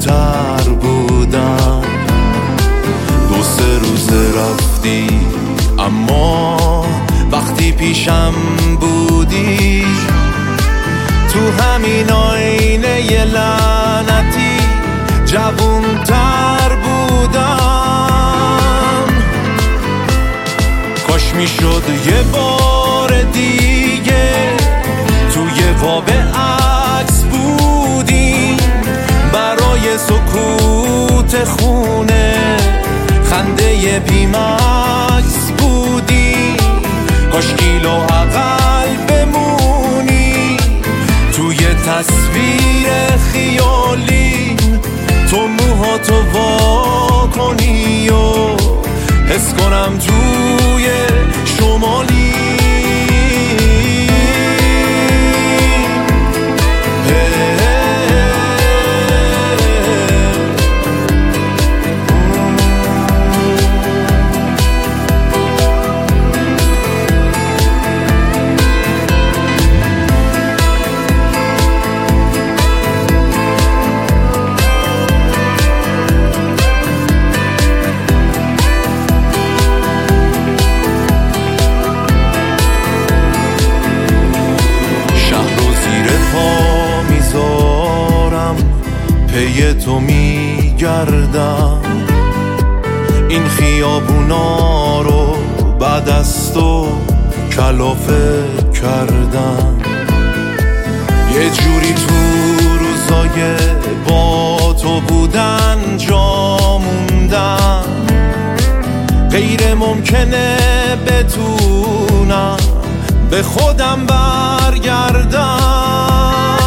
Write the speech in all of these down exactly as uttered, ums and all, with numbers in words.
جوونتر بودم. دو سه روز رفتی اما وقتی پیشم بودی تو همین آینه ی لعنتی جوونتر بودم. کاش میشد یه بار دیگه توی واب عکس بودیم، برای سکوت خونه خنده بیمکس بودیم. کاش کیلو اقل بمونی توی تصویر خیالی، تو موهاتو وا کنی و حس کنم توی شمالی. پی تو میگردم، این خیابونا رو بعد از تو کلافه کردم. یه جوری تو روزای با تو بودن جا موندم، غیر ممکنه بتونم به خودم برگردم.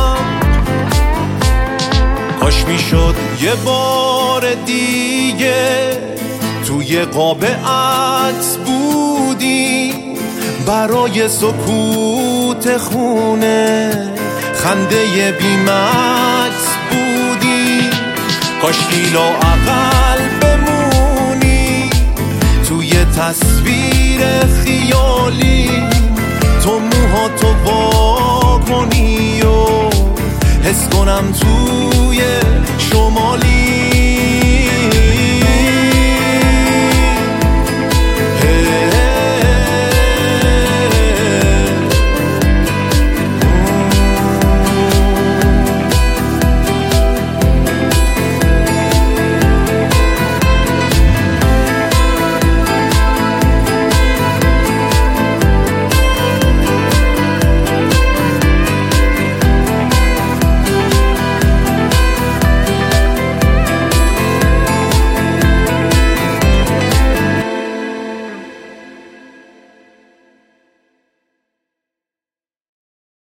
کاش میشد یه بار دیگه توی قاب عکس بودی، برای سکوت خونه خنده بیمکس بودی. کاش کیلو اقل بمونی توی تصویر خیالی، تو موهاتو وا کنی و حس کنم توی شمالی.